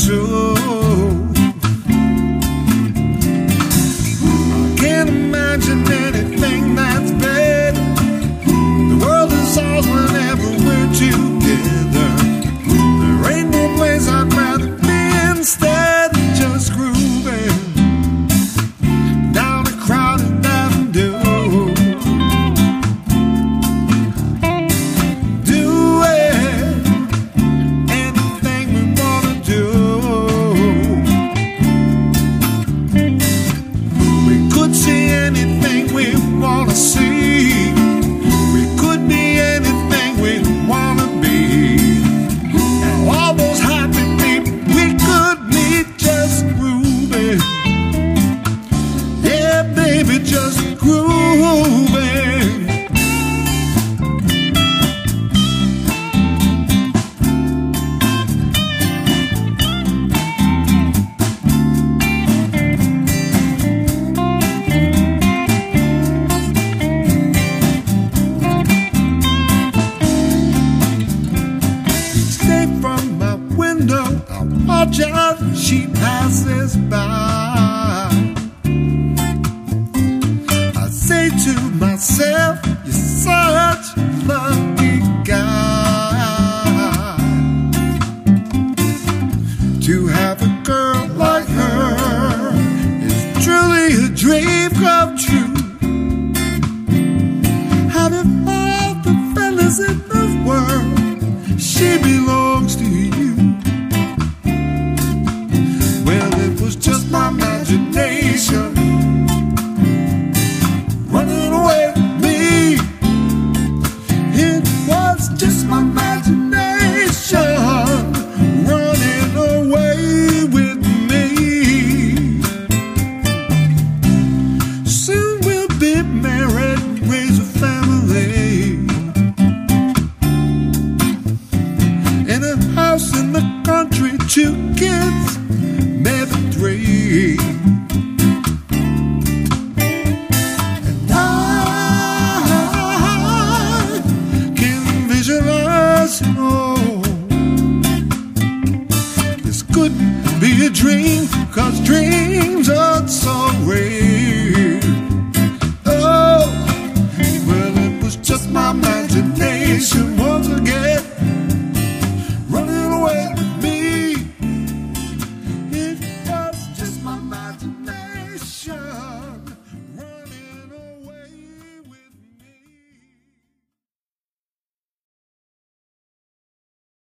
true. Can't imagine anything that's better. The world is ours whenever we're together. There ain't no place I'd rather be instead of just grooving down a crowded avenue. See, we could be anything we wanna be. Now all those happy people we could meet just grooving. Yeah, baby, just grooving. I watch as she passes by. I say to myself, you're such a lucky guy to have a girl like her. Is truly a dream come true. Out of all the fellas in the world, she belongs to you. Just my imagination running away with me. It was just my imagination running away with me. Soon we'll be married and raise a family in a house in the country, 2 kids, maybe 3. And I can visualize, oh, this could be a dream, 'cause dreams are so rare. Oh, well, it was just my imagination once again running away with me. It was just my imagination.